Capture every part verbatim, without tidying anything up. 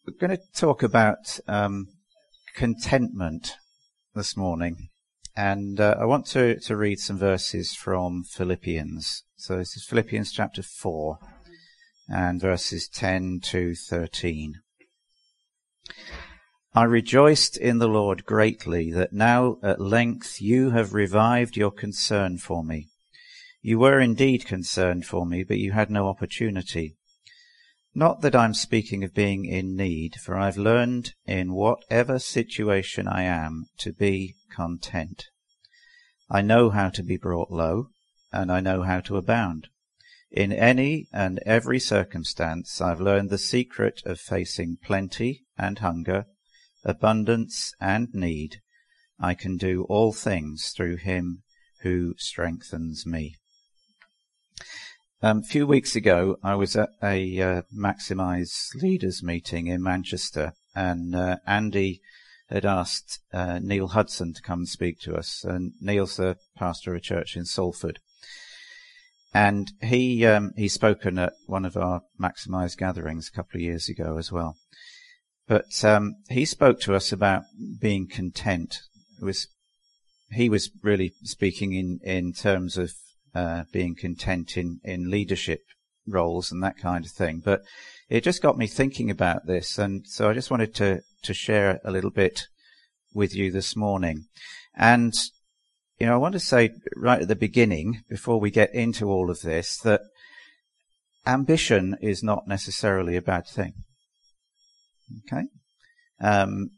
We're going to talk about um, contentment this morning, and uh, I want to, to read some verses from Philippians. So this is Philippians chapter four, and verses ten to thirteen. I rejoiced in the Lord greatly that now at length you have revived your concern for me. You were indeed concerned for me, but you had no opportunity. Not that I'm speaking of being in need, for I've learned in whatever situation I am to be content. I know how to be brought low, and I know how to abound. In any and every circumstance I've learned the secret of facing plenty and hunger, abundance and need. I can do all things through him who strengthens me. Um, a few weeks ago, I was at a uh, Maximise Leaders meeting in Manchester, and uh, Andy had asked uh, Neil Hudson to come and speak to us. And Neil's the pastor of a church in Salford, and he um, he's spoken at one of our Maximise gatherings a couple of years ago as well. But um, he spoke to us about being content. It was he was really speaking in in terms of Uh, being content in, in leadership roles and that kind of thing. But it just got me thinking about this, and so I just wanted to, to share a little bit with you this morning. And, you know, I want to say right at the beginning, before we get into all of this, that ambition is not necessarily a bad thing. Okay? Um,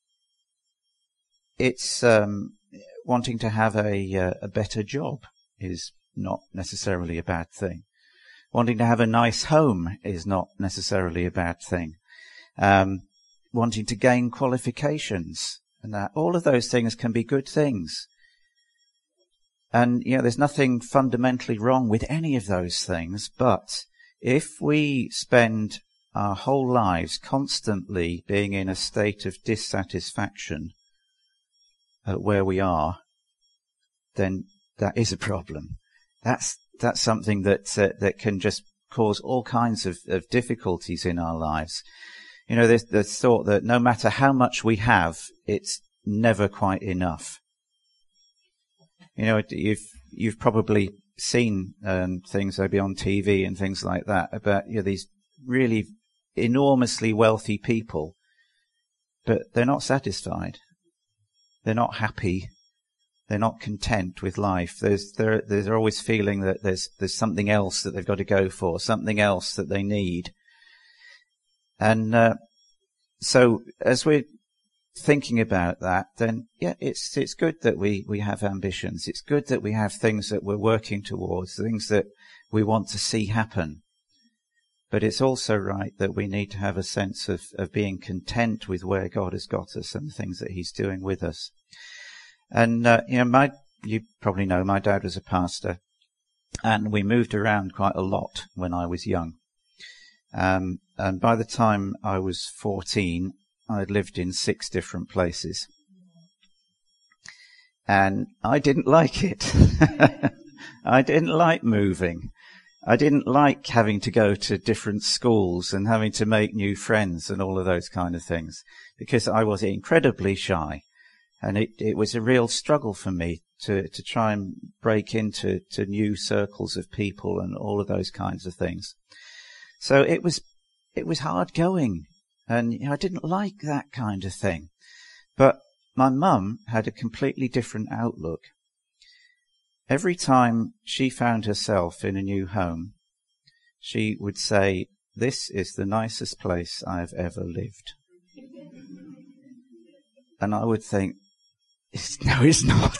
it's um, wanting to have a, uh, a better job is not necessarily a bad thing. Wanting to have a nice home is not necessarily a bad thing. Um, wanting to gain qualifications and that, all of those things can be good things. And, you know, there's nothing fundamentally wrong with any of those things, but if we spend our whole lives constantly being in a state of dissatisfaction at where we are, then that is a problem. That's that's something that uh, that can just cause all kinds of, of difficulties in our lives. You know, there's the thought that no matter how much we have, it's never quite enough. You know, you've you've probably seen um, things maybe on T V and things like that about, you know, these really enormously wealthy people, but they're not satisfied. They're not happy. They're not content with life. There's, they're, they're always feeling that there's, there's something else that they've got to go for, something else that they need. And, uh, so as we're thinking about that, then, yeah, it's, it's good that we, we have ambitions. It's good that we have things that we're working towards, things that we want to see happen. But it's also right that we need to have a sense of, of being content with where God has got us and the things that he's doing with us. And, uh, you know, my, you probably know my dad was a pastor, and we moved around quite a lot when I was young. Um, and by the time I was fourteen, I'd lived in six different places. And I didn't like it. I didn't like moving. I didn't like having to go to different schools and having to make new friends and all of those kind of things, because I was incredibly shy. And it, it was a real struggle for me to, to try and break into to new circles of people and all of those kinds of things. So it was it was hard going, and you know, I didn't like that kind of thing. But my mum had a completely different outlook. Every time she found herself in a new home, she would say, "This is the nicest place I've ever lived." And I would think, no, it's not.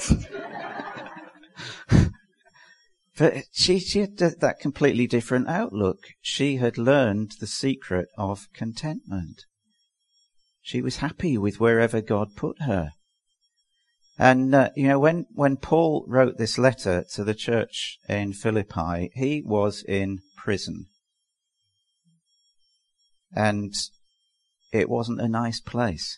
But she, she had that completely different outlook. She had learned the secret of contentment. She was happy with wherever God put her. And, uh, you know, when, when Paul wrote this letter to the church in Philippi, he was in prison. And it wasn't a nice place.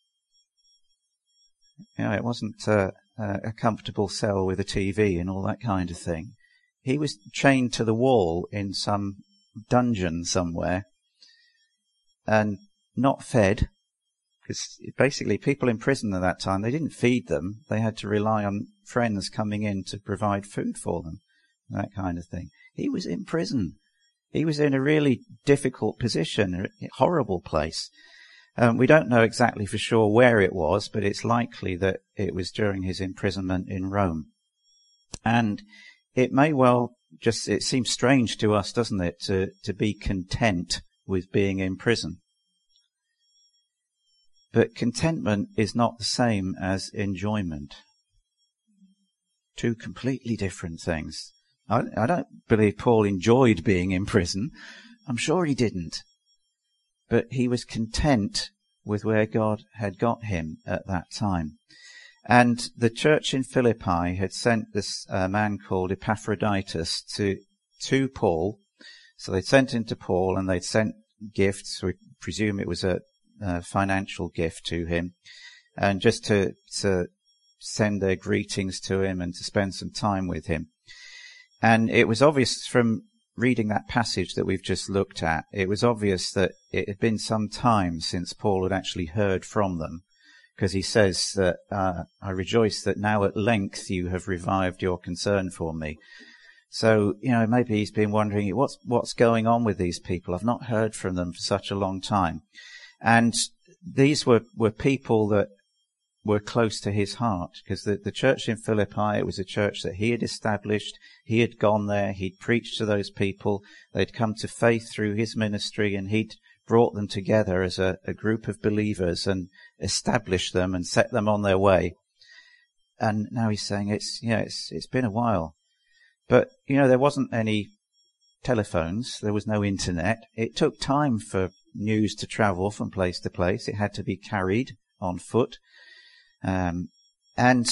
You know, it wasn't uh, a comfortable cell with a T V and all that kind of thing. He was chained to the wall in some dungeon somewhere. And not fed, because basically people in prison at that time, they didn't feed them. They had to rely on friends coming in to provide food for them, that kind of thing. He was in prison. He was in a really difficult position, a horrible place. Um, we don't know exactly for sure where it was, but it's likely that it was during his imprisonment in Rome. And it may well just, it seems strange to us, doesn't it, to, to be content with being in prison. But contentment is not the same as enjoyment. Two completely different things. I, I don't believe Paul enjoyed being in prison. I'm sure he didn't. But he was content with where God had got him at that time. And the church in Philippi had sent this uh, man called Epaphroditus to, to Paul. So they'd sent him to Paul and they'd sent gifts. We presume it was a, a financial gift to him. And just to, to send their greetings to him and to spend some time with him. And it was obvious from reading that passage that we've just looked at, it was obvious that it had been some time since Paul had actually heard from them, because he says that, uh, I rejoice that now at length you have revived your concern for me. So, you know, maybe he's been wondering, what's, what's going on with these people? I've not heard from them for such a long time. And these were, were people that were close to his heart, because the, the church in Philippi, it was a church that he had established. He had gone there, he'd preached to those people, they'd come to faith through his ministry, and he'd brought them together as a, a group of believers and established them and set them on their way. And now he's saying it's, yeah, it's, it's been a while. But, you know, there wasn't any telephones, there was no internet. It took time for news to travel from place to place. It had to be carried on foot. Um, and,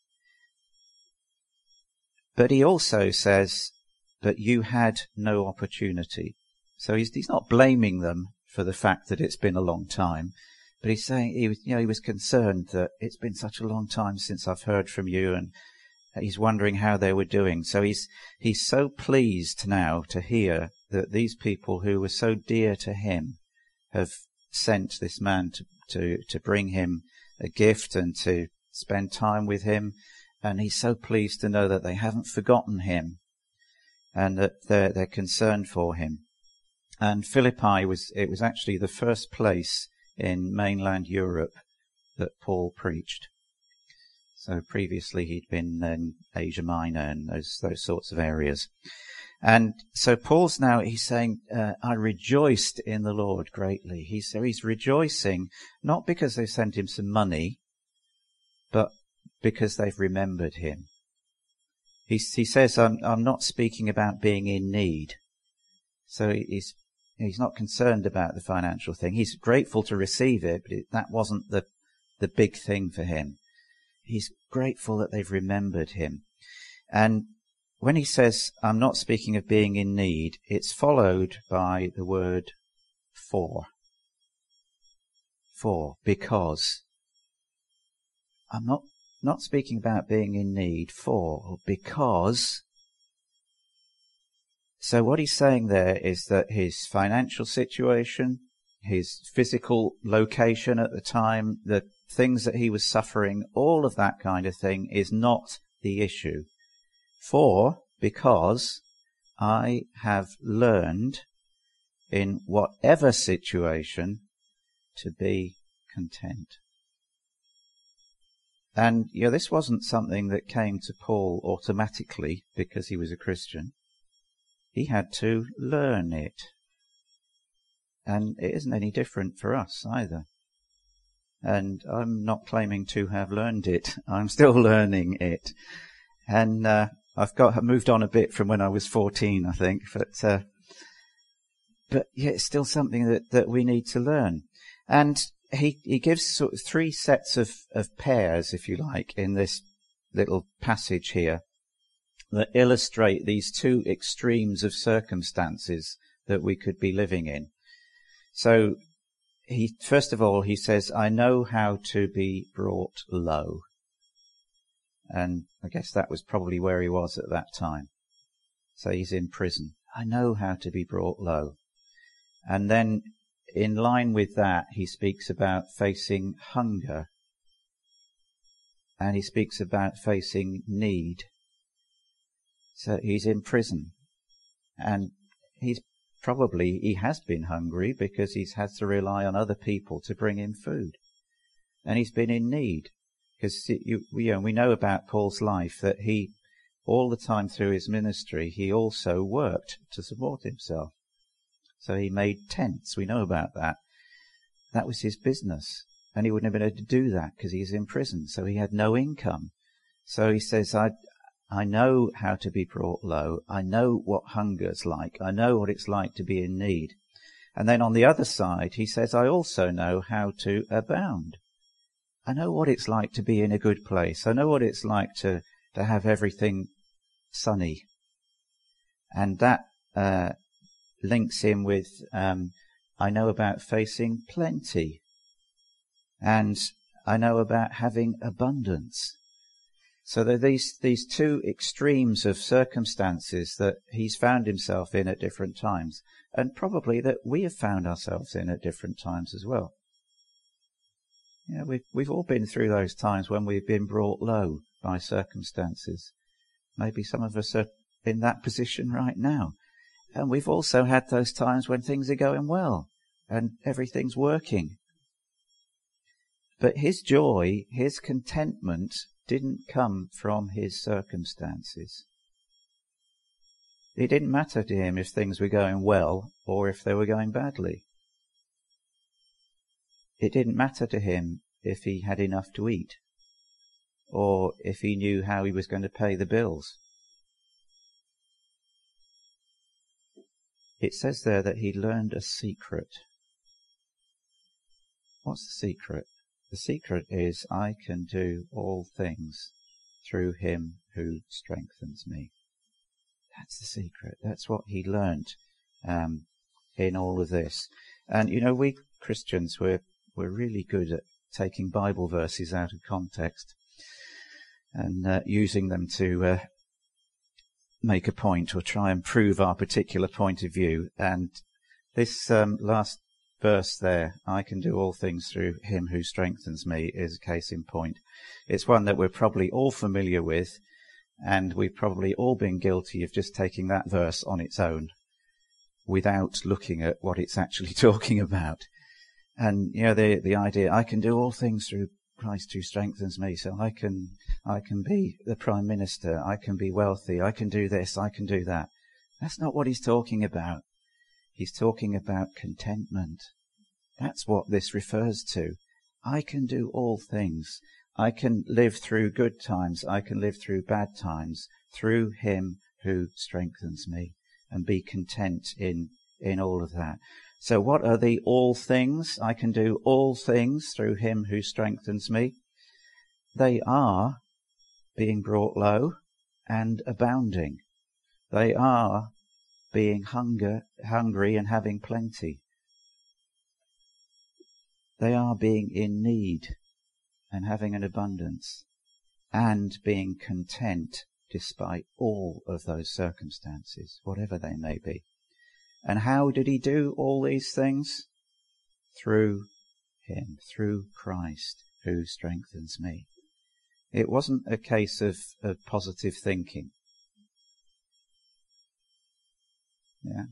but he also says that you had no opportunity. So he's, he's not blaming them for the fact that it's been a long time, but he's saying he was, you know, he was concerned that it's been such a long time since I've heard from you, and he's wondering how they were doing. So he's, he's so pleased now to hear that these people who were so dear to him have sent this man to, to, to bring him a gift and to spend time with him. And he's so pleased to know that they haven't forgotten him and that they're, they're concerned for him. And Philippi was, it was actually the first place in mainland Europe that Paul preached. So previously he'd been in Asia Minor and those, those sorts of areas. And so Paul's now, he's saying, uh, I rejoiced in the Lord greatly. He's, so he's rejoicing, not because they sent him some money, but because they've remembered him. He, he says, I'm, I'm not speaking about being in need. So he's, he's not concerned about the financial thing. He's grateful to receive it, but it, that wasn't the, the big thing for him. He's grateful that they've remembered him. And when he says, I'm not speaking of being in need, it's followed by the word for. For, because. I'm not, not speaking about being in need, for, or because. So what he's saying there is that his financial situation, his physical location at the time, the things that he was suffering, all of that kind of thing is not the issue. For, because I have learned in whatever situation to be content. And, you know, this wasn't something that came to Paul automatically because he was a Christian. He had to learn it. And it isn't any different for us either. And I'm not claiming to have learned it. I'm still learning it. And, uh, I've got moved on a bit from when I was fourteen, I think, but uh, but yeah, it's still something that, that we need to learn. And he he gives sort of three sets of, of pairs, if you like, in this little passage here that illustrate these two extremes of circumstances that we could be living in. So he first of all he says, I know how to be brought low. And I guess that was probably where he was at that time. So he's in prison. I know how to be brought low. And then in line with that, he speaks about facing hunger. And he speaks about facing need. So he's in prison. And he's probably, he has been hungry because he's had to rely on other people to bring him food. And he's been in need. Because you, you know, we know about Paul's life that he, all the time through his ministry, he also worked to support himself. So he made tents. We know about that. That was his business. And he wouldn't have been able to do that because he's in prison. So he had no income. So he says, I, I know how to be brought low. I know what hunger's like. I know what it's like to be in need. And then on the other side, he says, I also know how to abound. I know what it's like to be in a good place. I know what it's like to, to have everything sunny. And that uh, links in with, um, I know about facing plenty. And I know about having abundance. So there are these, these two extremes of circumstances that he's found himself in at different times. And probably that we have found ourselves in at different times as well. Yeah, we've, we've all been through those times when we've been brought low by circumstances. Maybe some of us are in that position right now. And we've also had those times when things are going well and everything's working. But his joy, his contentment didn't come from his circumstances. It didn't matter to him if things were going well or if they were going badly. It didn't matter to him if he had enough to eat or if he knew how he was going to pay the bills. It says there that he learned a secret. What's the secret? The secret is I can do all things through him who strengthens me. That's the secret. That's what he learned um, in all of this. And, you know, we Christians, we're, we're really good at taking Bible verses out of context and uh, using them to uh, make a point or try and prove our particular point of view. And this um, last verse there, I can do all things through him who strengthens me, is a case in point. It's one that we're probably all familiar with, and we've probably all been guilty of just taking that verse on its own without looking at what it's actually talking about. And, you know, the the idea, I can do all things through Christ who strengthens me, so I can I can be the Prime Minister, I can be wealthy, I can do this, I can do that. That's not what he's talking about. He's talking about contentment. That's what this refers to. I can do all things. I can live through good times. I can live through bad times through him who strengthens me, and be content in, in all of that. So what are the all things? I can do all things through him who strengthens me. They are being brought low and abounding. They are being hunger, hungry and having plenty. They are being in need and having an abundance, and being content despite all of those circumstances, whatever they may be. And how did he do all these things? Through him, through Christ who strengthens me. It wasn't a case of, of positive thinking. Yeah.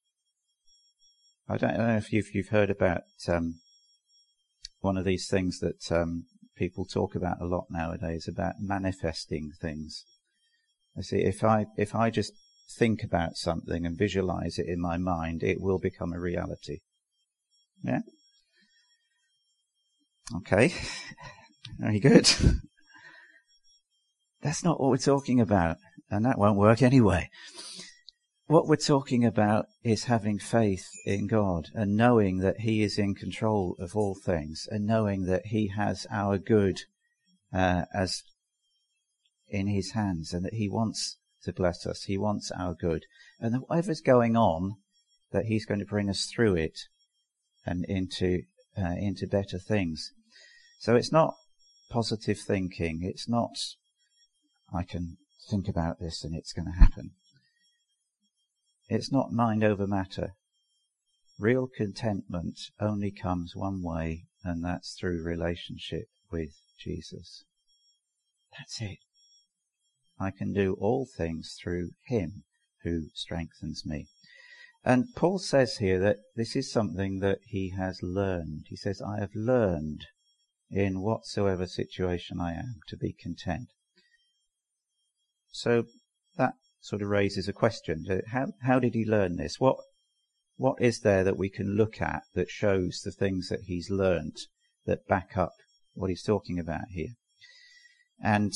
I don't know if you've, you've heard about um, one of these things that um, people talk about a lot nowadays, about manifesting things. I see, if I if I just think about something and visualize it in my mind, it will become a reality. Yeah? Okay. Very good. That's not what we're talking about, and that won't work anyway. What we're talking about is having faith in God and knowing that he is in control of all things, and knowing that he has our good uh, as in his hands, and that he wants to bless us. He wants our good. And that whatever's going on, that he's going to bring us through it and into uh, into better things. So it's not positive thinking. It's not, I can think about this and it's going to happen. It's not mind over matter. real contentment only comes one way, and that's through relationship with Jesus. That's it. I can do all things through him who strengthens me. And Paul says here that this is something that he has learned. He says, I have learned in whatsoever situation I am to be content. So that sort of raises a question. How, how did he learn this? What, what is there that we can look at that shows the things that he's learned that back up what he's talking about here? And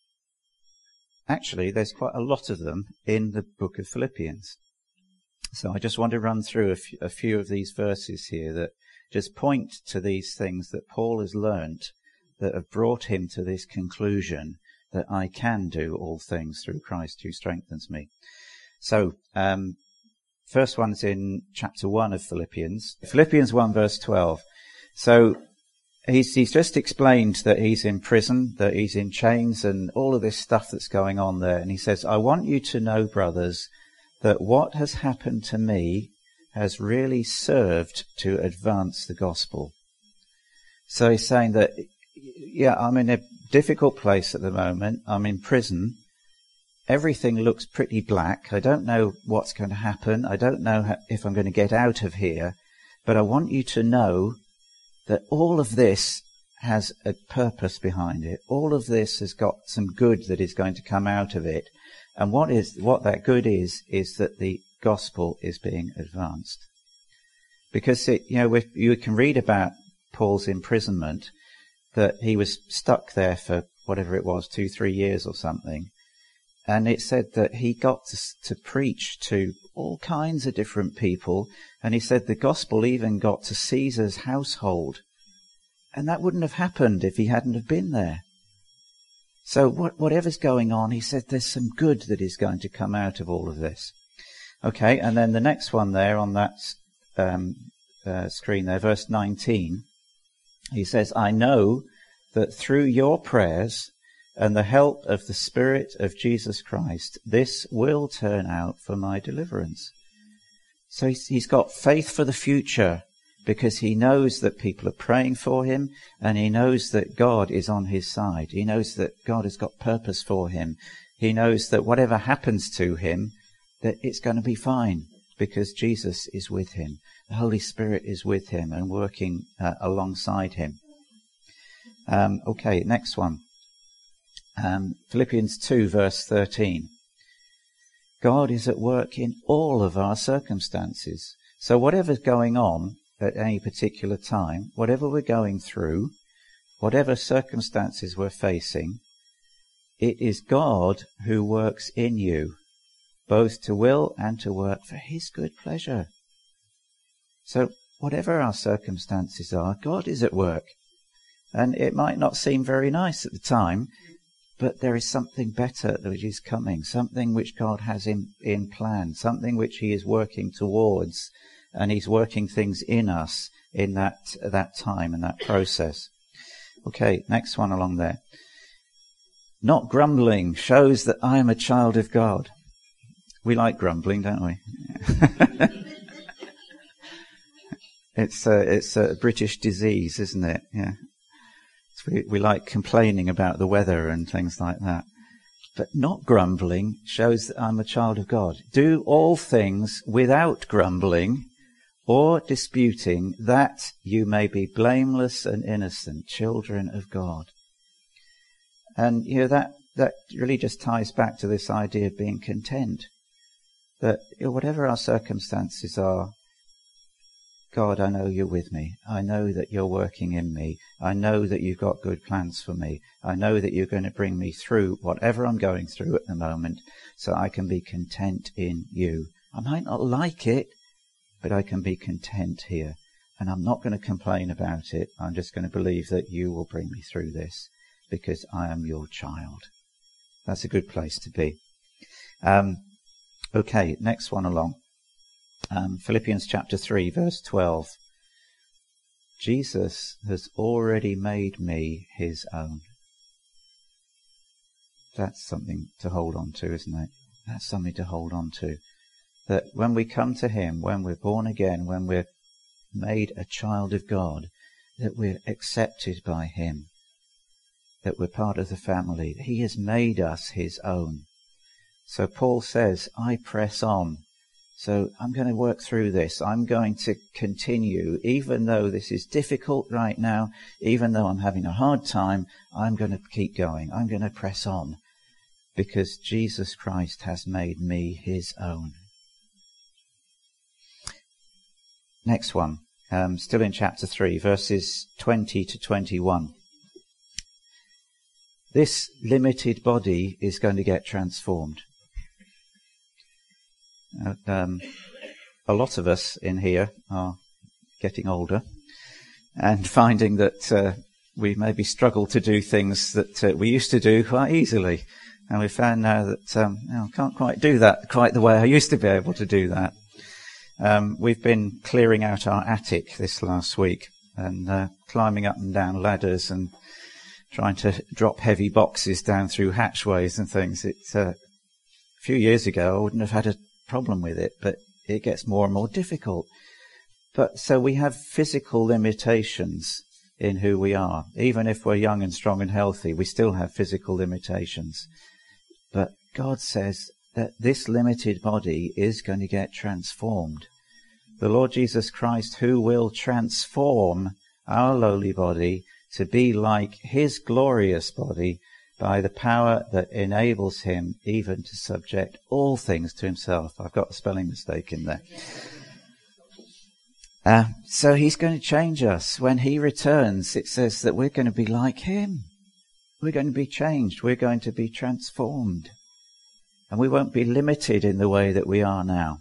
actually, there's quite a lot of them in the book of Philippians. So I just want to run through a, f- a few of these verses here that just point to these things that Paul has learnt that have brought him to this conclusion that I can do all things through Christ who strengthens me. So, um, first one's in chapter one of Philippians. Philippians one verse twelve. So, he's, he's just explained that he's in prison, that he's in chains and all of this stuff that's going on there. And he says, I want you to know, brothers, that what has happened to me has really served to advance the gospel. So he's saying that, yeah, I'm in a difficult place at the moment. I'm in prison. Everything looks pretty black. I don't know what's going to happen. I don't know if I'm going to get out of here. But I want you to know that all of this has a purpose behind it. All of this has got some good that is going to come out of it. And what is, what that good is, is that the gospel is being advanced. Because it, you know, if you can read about Paul's imprisonment, that he was stuck there for whatever it was, two, three years or something. And it said that he got to, to preach to all kinds of different people. And he said the gospel even got to Caesar's household. And that wouldn't have happened if he hadn't have been there. So what, whatever's going on, he said there's some good that is going to come out of all of this. Okay, and then the next one there on that um, uh, screen there, verse nineteen, he says, I know that through your prayers and the help of the Spirit of Jesus Christ, this will turn out for my deliverance. So he's, he's got faith for the future because he knows that people are praying for him and he knows that God is on his side. He knows that God has got purpose for him. He knows that whatever happens to him, that it's going to be fine because Jesus is with him. The Holy Spirit is with him and working uh, alongside him. Um, okay, next one. Um, Philippians two verse thirteen. God is at work in all of our circumstances. So whatever's going on at any particular time, whatever we're going through, whatever circumstances we're facing, it is God who works in you, both to will and to work for his good pleasure. So whatever our circumstances are, God is at work. And it might not seem very nice at the time, but there is something better which is coming, something which God has in, in plan, something which he is working towards, and he's working things in us in that, that time and that process. Okay, next one along there. Not grumbling shows that I am a child of God. We like grumbling, don't we? it's a, it's a British disease, isn't it? Yeah. We, we like complaining about the weather and things like that. But not grumbling shows that I'm a child of God. Do all things without grumbling or disputing, that you may be blameless and innocent, children of God. And, you know, that, that really just ties back to this idea of being content. That, you know, whatever our circumstances are, God, I know you're with me. I know that you're working in me. I know that you've got good plans for me. I know that you're going to bring me through whatever I'm going through at the moment so I can be content in you. I might not like it, but I can be content here. And I'm not going to complain about it. I'm just going to believe that you will bring me through this because I am your child. That's a good place to be. Um, okay, next one along. Um, Philippians chapter three, verse twelve. Jesus has already made me his own. That's something to hold on to, isn't it? That's something to hold on to. That when we come to him, when we're born again, when we're made a child of God, that we're accepted by him, that we're part of the family. He has made us his own. So Paul says, I press on. So I'm going to work through this. I'm going to continue, even though this is difficult right now, even though I'm having a hard time, I'm going to keep going. I'm going to press on because Jesus Christ has made me his own. Next one, um, still in chapter three, verses twenty to twenty-one. This limited body is going to get transformed. Um, a lot of us in here are getting older and finding that uh, we maybe struggle to do things that uh, we used to do quite easily. And we found now that um, you know, I can't quite do that quite the way I used to be able to do that. Um, we've been clearing out our attic this last week and uh, climbing up and down ladders and trying to drop heavy boxes down through hatchways and things. It's uh, a few years ago I wouldn't have had a problem with it, but it gets more and more difficult. But so we have physical limitations in who we are. Even if we're young and strong and healthy, we still have physical limitations. But God says that this limited body is going to get transformed. The Lord Jesus Christ, who will transform our lowly body to be like his glorious body, by the power that enables him even to subject all things to himself. I've got a spelling mistake in there. Uh, so he's going to change us. When he returns, it says that we're going to be like him. We're going to be changed. We're going to be transformed. And we won't be limited in the way that we are now.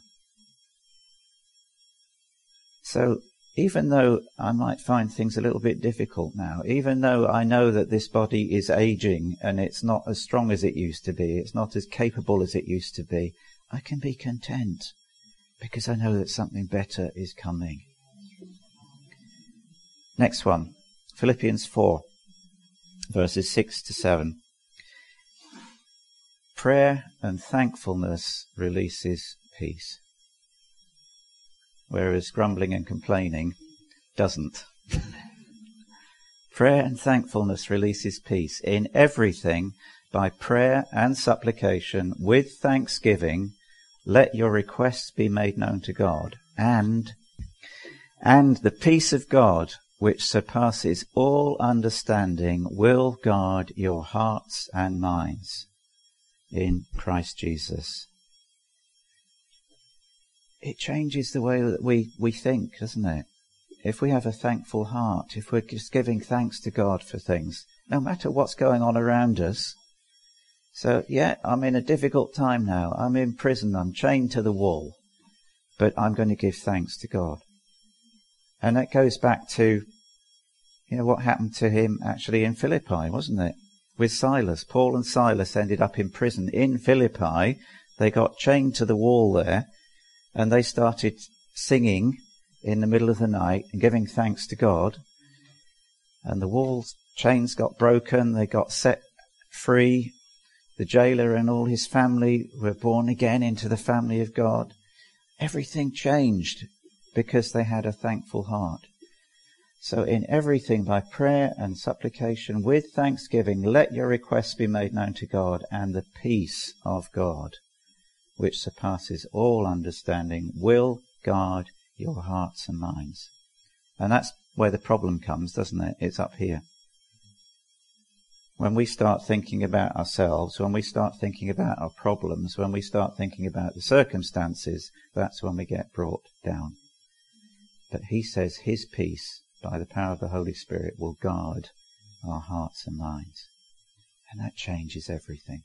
So even though I might find things a little bit difficult now, even though I know that this body is aging and it's not as strong as it used to be, it's not as capable as it used to be, I can be content because I know that something better is coming. Next one, Philippians four, verses six to seven. Prayer and thankfulness releases peace, whereas grumbling and complaining doesn't. Prayer and thankfulness releases peace. In everything, by prayer and supplication, with thanksgiving, let your requests be made known to God. And, and the peace of God, which surpasses all understanding, will guard your hearts and minds in Christ Jesus. It changes the way that we, we think, doesn't it? If we have a thankful heart, if we're just giving thanks to God for things, no matter what's going on around us. So, yeah, I'm in a difficult time now. I'm in prison. I'm chained to the wall. But I'm going to give thanks to God. And that goes back to, you know, what happened to him actually in Philippi, wasn't it? With Silas. Paul and Silas ended up in prison in Philippi. They got chained to the wall there. And they started singing in the middle of the night and giving thanks to God. And the walls, chains got broken. They got set free. The jailer and all his family were born again into the family of God. Everything changed because they had a thankful heart. So in everything, by prayer and supplication with thanksgiving, let your requests be made known to God, and the peace of God, which surpasses all understanding, will guard your hearts and minds. And that's where the problem comes, doesn't it? It's up here. When we start thinking about ourselves, when we start thinking about our problems, when we start thinking about the circumstances, that's when we get brought down. But he says his peace, by the power of the Holy Spirit, will guard our hearts and minds. And that changes everything.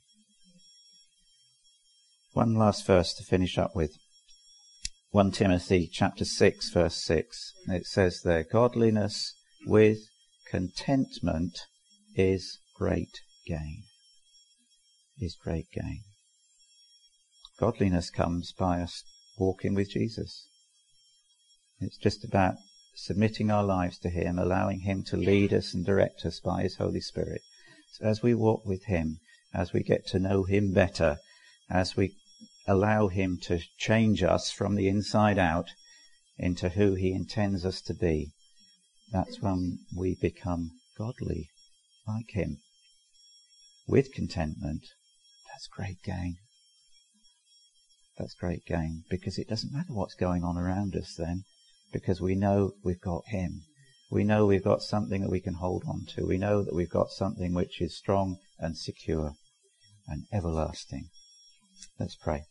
One last verse to finish up with. First Timothy chapter six, verse six. It says there, godliness with contentment is great gain. Is great gain. Godliness comes by us walking with Jesus. It's just about submitting our lives to him, allowing him to lead us and direct us by his Holy Spirit. So as we walk with him, as we get to know him better, as we allow him to change us from the inside out, into who he intends us to be, that's when we become godly, like him, with contentment. That's great gain. That's great gain, because it doesn't matter what's going on around us then, because we know we've got him. We know we've got something that we can hold on to. We know that we've got something which is strong and secure and everlasting. Let's pray.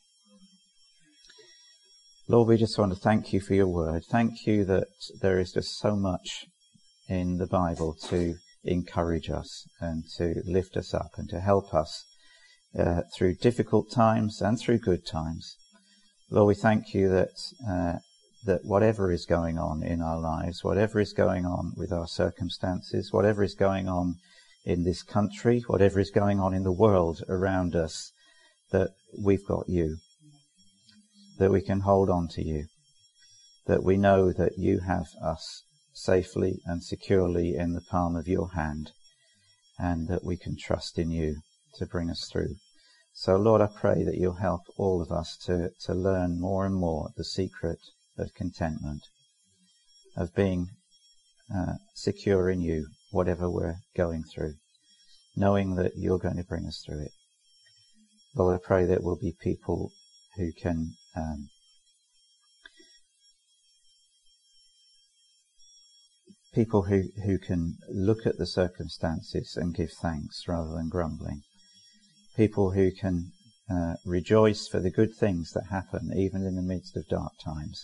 Lord, we just want to thank you for your word. Thank you that there is just so much in the Bible to encourage us and to lift us up and to help us uh, through difficult times and through good times. Lord, we thank you that uh, that whatever is going on in our lives, whatever is going on with our circumstances, whatever is going on in this country, whatever is going on in the world around us, that we've got you, that we can hold on to you, that we know that you have us safely and securely in the palm of your hand, and that we can trust in you to bring us through. So, Lord, I pray that you'll help all of us to, to learn more and more the secret of contentment, of being uh, secure in you, whatever we're going through, knowing that you're going to bring us through it. Lord, I pray that we'll be people who can um, people who, who can look at the circumstances and give thanks rather than grumbling. People who can uh, rejoice for the good things that happen even in the midst of dark times.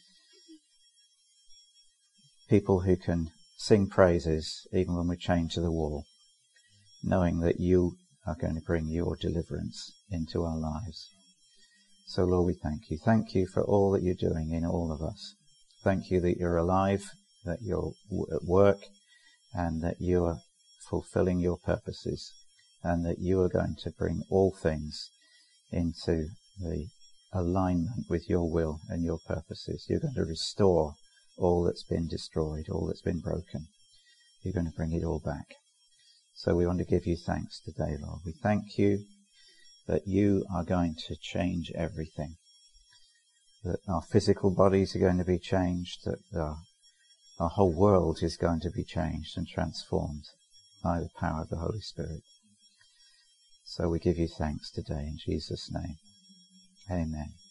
People who can sing praises even when we're chained to the wall, knowing that you are going to bring your deliverance into our lives. So, Lord, we thank you. Thank you for all that you're doing in all of us. Thank you that you're alive, that you're at work, and that you are fulfilling your purposes, and that you are going to bring all things into the alignment with your will and your purposes. You're going to restore all that's been destroyed, all that's been broken. You're going to bring it all back. So we want to give you thanks today, Lord. We thank you that you are going to change everything, that our physical bodies are going to be changed, that our, our whole world is going to be changed and transformed by the power of the Holy Spirit. So we give you thanks today in Jesus' name. Amen.